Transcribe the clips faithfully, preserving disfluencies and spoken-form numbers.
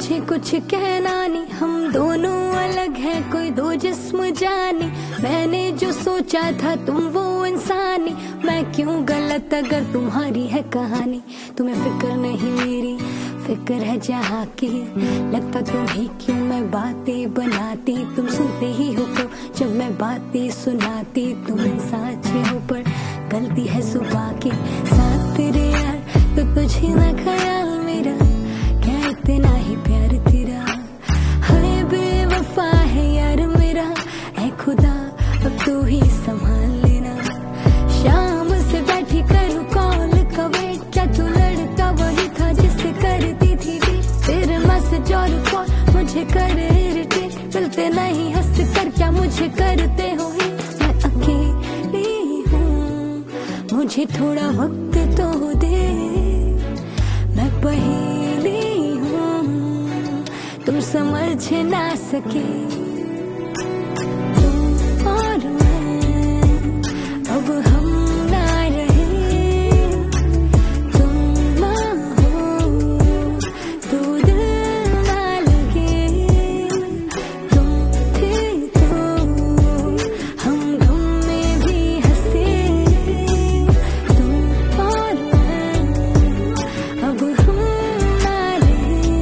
मुझे कुछ कहना नहीं, हम दोनों अलग हैं, कोई दो जिस्म जानी। मैंने जो सोचा था तुम वो इंसान ही, मैं क्यों गलत अगर तुम्हारी है कहानी। तुम्हें फिक्र नहीं मेरी, फिक्र है जहाँ की। लगता तुम ही क्यों मैं बातें बनाती, तुम सुनते ही हो तो जब मैं बातें सुनाती। तुम इंसान हो पर गलती है सुबह की। साथ तेरे यार तो तुझे ना ख्याल मेरा, क्या इतना ही प्यार तेरा। हाय बेवफा है यार मेरा, ऐ खुदा अब तू ही संभाल लेना। शाम से बैठी करूँ कॉल का वेट, क्या तू लड़का वही था जिससे करती थी डेट। तेरे मैसेज और कॉल मुझे कर इरिटेट, मिलते नहीं हंस कर क्या मुझे करते हो ही। मैं अकेली हूँ, मुझे थोड़ा वक्त तो दे, मैं पहेली हूँ तुम समझ ना सके। तुम और मैं अब हम ना रहे, तुम ना हो तो दिल ना लगे। तुम थे तो हम गम में भी हंसे, तुम और मैं अब हम ना रहे।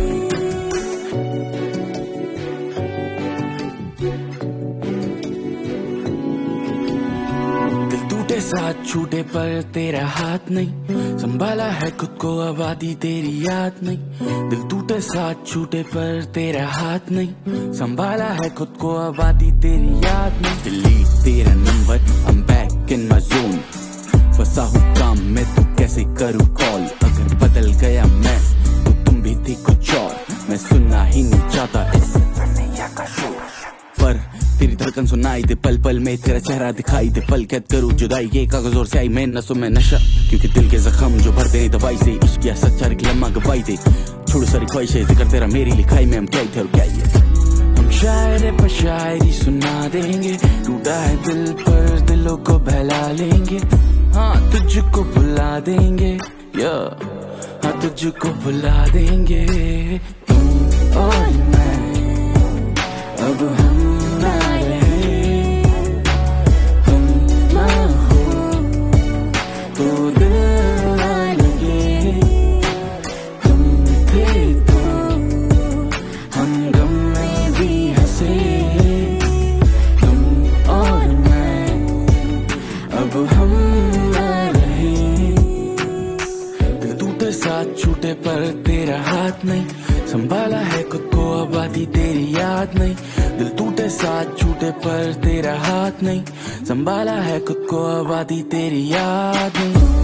दिल टूटे साथ छूटे पर तेरा हाथ नहीं, संभाला है खुद को आबादी तेरी याद नहीं। दिल टूटे साथ छूटे पर तेरा हाथ नहीं, संभाला है खुद को आबादी तेरी याद नहीं। डिलीट तेरा number, I'm back in my zone, फंसा हूँ काम में तो कैसे करूँ कॉल। अगर बदल गया मैं तो तुम भी थी कुछ और, मैं सुनना ही नहीं चाहता इस दुनिया का शोर। पर तेरी धड़कन सुनाई दे पल पल में, तेरा चेहरा दिखाई दे पल कैद करूँ जुदाई। ये कागज और स्याही में नसों में नशा, क्योंकि दिल के जख्म जो भरते नहीं दवाई से। इश्क या सच्चा एक लम्हा गवाई दे, छोड़ सारी ख्वाहिशें, जिक्र तेरा मेरी लिखाई में। हम क्या थे और क्या ये, हम शायरे पर शायरी सुना देंगे। टूटा है दिल पर दिलों को बहला लेंगे। हाँ तुझको भुला देंगे, या हाँ तुझको भुला देंगे। तुम और मैं अब हम ना रहे, तुम ना हो तो दिल ना लगे। तुम थे तो हम गम में भी हंसे, तुम और मैं अब हम ना रहे। दिल टूटे साथ छूटे पर तेरा हाथ नहीं, संभाला है खुद को आबादी तेरी याद नहीं। दिल टूटे साथ छूटे पर तेरा हाथ नहीं, संभाला है खुद को आबादी तेरी याद नहीं।